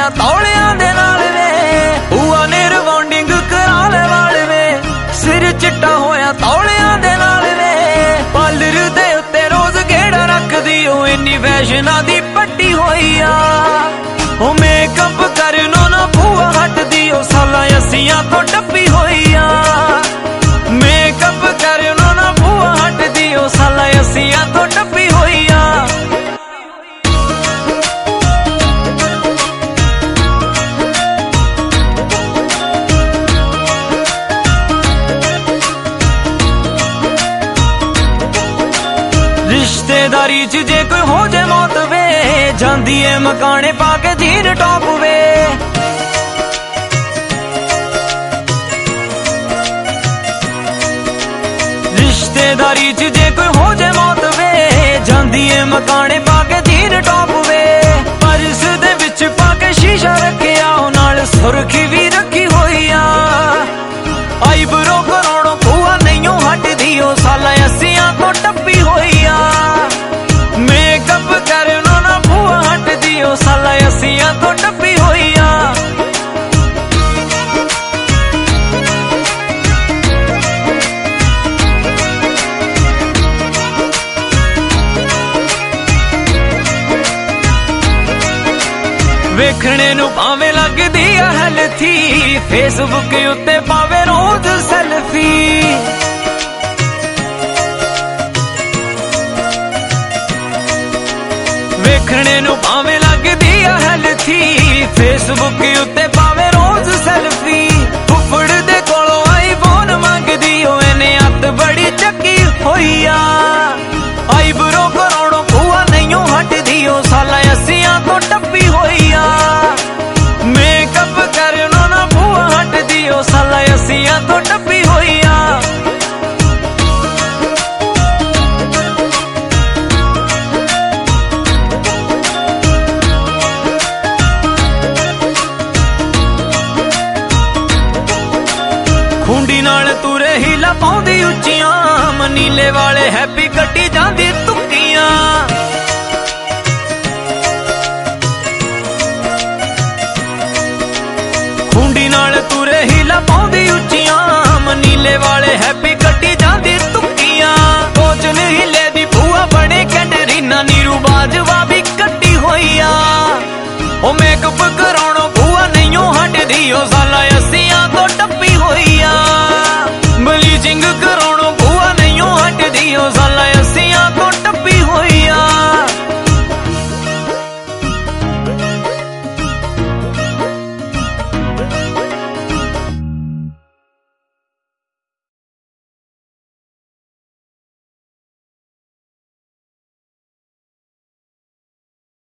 होया तौलियां दे नाल वे भूआ ने रिबॉन्डिंग करा ले वाल वे सिर चिट्टा होया तौलियां दे नाल वे पार्लर दे उत्ते रोज गेड़ा रखदी ओ इन्नी फैशना दी पट्टी होई आ ओ मेकअप करनो ना भूआ हटदी ओ साला असियां तो टप्पी होई आ मेकअप करनो ना भूआ हटदी ओ साला असियां तो टप्पी होई आ रिश्तेदारी च जे कोई हो जाए मौत वे जांदी है मकाने पाके जीन टॉप वे रिश्तेदारी च जे कोई हो जाए मौत वे जांदी है मकाने पाके जीन टॉप वे पर्स दे विच पाके शीशा रखिया नाल सुर्खी भी रखी होई आ आईब्रो करोड़ों भूआ नहीं हटदी ओ साला असियां तो टप्पी होई आ मेकअप करनो ना भूआ हटदी ओ साला असियां तो टप्पी होई आ वेखने नू भावे लगदी आ हेल्थी फेसबुक उत्ते पावे रोज सेल्फी वेखने नू भावे लगदी आ हेल्थी फेसबुक उत्ते पावे रोज सेल्फी फुफड़ दे कोलों आईफोन मंगदी ओ इन्ने अत बड़ी चक्की होई आ आईब्रो करोड़ों भूआ नहीं हटदी ओ साला असियां तो टप्पी होई आ मेकअप करनो ना भूआ हटदी ओ साला असियां तो टप्पी होई आ खुंडी नाल तुरे हीला पाउंदी उच्चियां मनीले वाले हैप्पी कट्टी जांदी तुक्कियां खुंडी नाल तुरे हीला पाउंदी उच्चियां मनीले वाले हैप्पी कट्टी जांदी तुक्कियां कोच ने हिले दी भूआ बने कैटरीना नीरू बाजवा भी कट्टी होई आ ओ मेकअप कराउणो भूआ नहीं हटदी ओ साला असियां तो टप्पी होई आ ब्लीचिंग